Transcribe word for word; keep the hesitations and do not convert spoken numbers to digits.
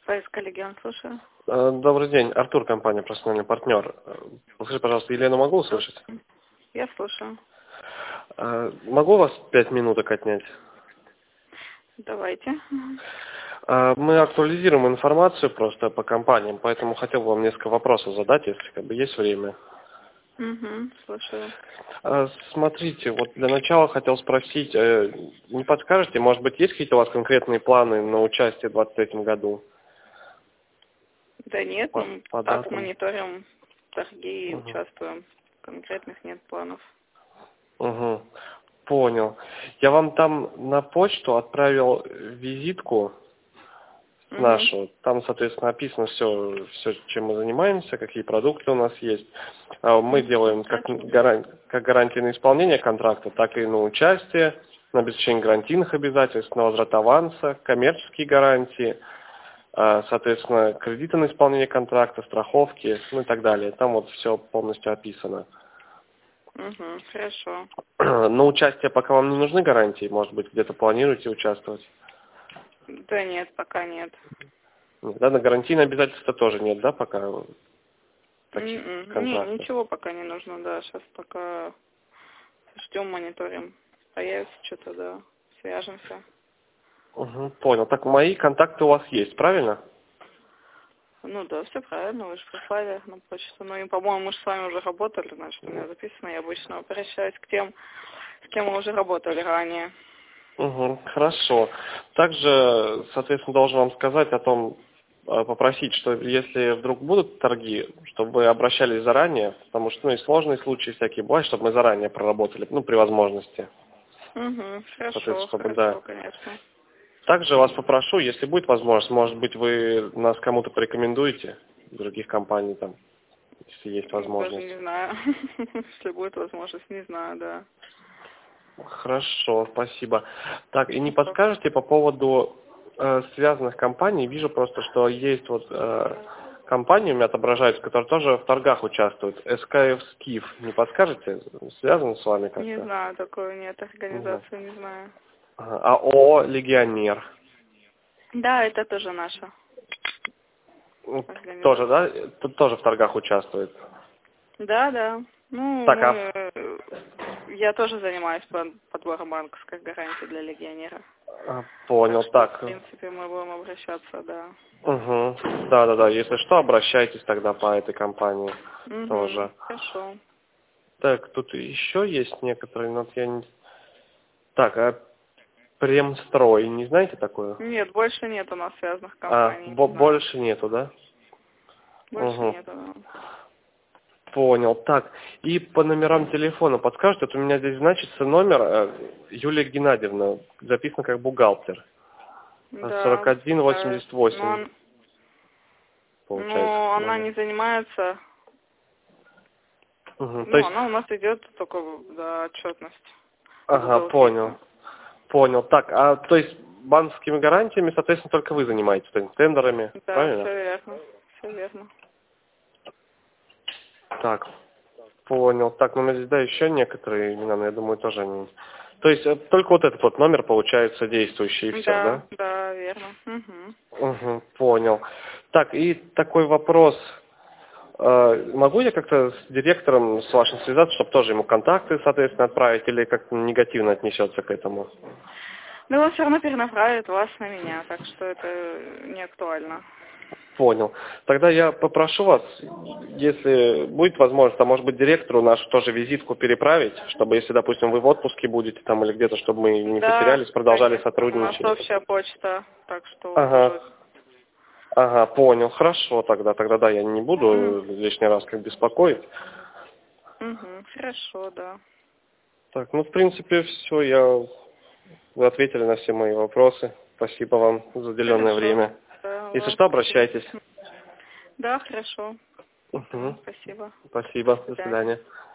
ФСК «Легион», слушаю. Э, Добрый день, Артур, компания «Профессиональный партнер». Э, Скажи, пожалуйста, Елену могу услышать? Я слушаю. Э, Могу у вас пять минуток отнять? Давайте. Э, Мы актуализируем информацию просто по компаниям, поэтому хотел бы вам несколько вопросов задать, если как бы есть время. Угу, слушаю. Э, Смотрите, вот для начала хотел спросить, э, не подскажете, может быть, есть какие-то у вас конкретные планы на участие в двадцать третьем году? Да нет, По, мы по так датам? мониторим торги и Угу. участвуем. Конкретных нет планов. Угу. Понял. Я вам там на почту отправил визитку Угу. нашу. Там, соответственно, описано все, все, чем мы занимаемся, какие продукты у нас есть. А Мы делаем как, гаран- как гарантии на исполнение контракта, так и на участие, на обеспечение гарантийных обязательств, на возврат аванса, коммерческие гарантии, а, соответственно, кредиты на исполнение контракта, страховки, ну и так далее. Там вот все полностью описано. Угу, хорошо. На участие пока вам не нужны гарантии? Может быть, где-то планируете участвовать? Да нет, пока нет. Да, на гарантийные обязательства тоже нет, да, пока таких М-м. Не, контрактов? ничего пока не нужно, да. Сейчас пока ждем, мониторим. Появится что-то, да. Свяжемся. Угу, понял. Так, мои контакты у вас есть, правильно? Ну да, все правильно, вы же прислали на почту. Ну и, по-моему, мы же с вами уже работали, значит, у меня записано. Я обычно обращаюсь к тем, с кем мы уже работали ранее. Угу, хорошо. Также, соответственно, должен вам сказать о том, э, попросить, что если вдруг будут торги, чтобы вы обращались заранее, потому что, ну, и сложные случаи всякие бывают, чтобы мы заранее проработали, ну, при возможности. Угу, Соответственно, хорошо, чтобы, да. хорошо, конечно. Также вас попрошу, если будет возможность, может быть, вы нас кому-то порекомендуете, других компаний там, если есть Ну, даже возможность. не знаю. Если будет возможность, не знаю, да. Хорошо, спасибо. Так, и не Хорошо. подскажете по поводу э, связанных компаний? Вижу просто, что есть вот э, компании, у меня отображаются, которые тоже в торгах участвуют. эс ка эф Скиф, не подскажете? Связан с вами Не как-то? знаю, такой нет, Не знаю. организацию не знаю. Ага. А ООО «Легионер». Да, это тоже наша Ну, тоже, организация. да? Тут тоже в торгах участвует. Да, да. Ну, Так, а мы... э, Я тоже занимаюсь под- подбором банковской гарантии для легионера. А, Так Понял, что, в так. принципе, мы будем обращаться, да. Угу. Да, да, да. Если что, обращайтесь тогда по этой компании Угу, тоже. хорошо. Так, тут еще есть некоторые, но вот я не... Так, а Премстрой, не знаете такое? Нет, больше нет у нас связанных А, компаний, бо- не знаю. больше нету, да? Больше Угу. нету, да. Понял. Так, и по номерам телефона подскажете? Вот у меня здесь значится номер э, Юлия Геннадьевна, записано как бухгалтер. сорок Да, один да. восемьдесят Но, восемь он- получается но она номер. не занимается. Угу. То Ну, есть, она у нас идет только, да, отчетность и ага, понял. бухгалтерию. Понял. Так, а то есть банковскими гарантиями, соответственно, только вы занимаетесь, то есть тендерами, Да, правильно? все верно. Все верно. Так, понял. Так, ну у меня здесь, да, еще некоторые имена, но я думаю, тоже они... То есть э, только вот этот вот номер получается действующий, и все, Да, да? да, верно. Угу. Угу, понял. Так, и такой вопрос. Э, Могу я как-то с директором, с вашим связаться, чтобы тоже ему контакты, соответственно, отправить, или как-то негативно отнесется к этому? Но он все равно перенаправит вас на меня, так что это не актуально. Понял. Тогда я попрошу вас, если будет возможность, а может быть директору нашу тоже визитку переправить, чтобы если, допустим, вы в отпуске будете там или где-то, чтобы мы не Да, потерялись, продолжали конечно. У нас сотрудничать. общая почта, так что он Ага. тоже... Ага, понял. Хорошо тогда. Тогда да, я не Угу. буду лишний раз как беспокоить. Угу. Хорошо, да. Так, ну в принципе все, я вы ответили на все мои вопросы. Спасибо вам за уделенное Хорошо. время. Да, Если вам что, спасибо. обращайтесь. Да, хорошо. Да, Угу. спасибо. До Спасибо. До свидания. свидания.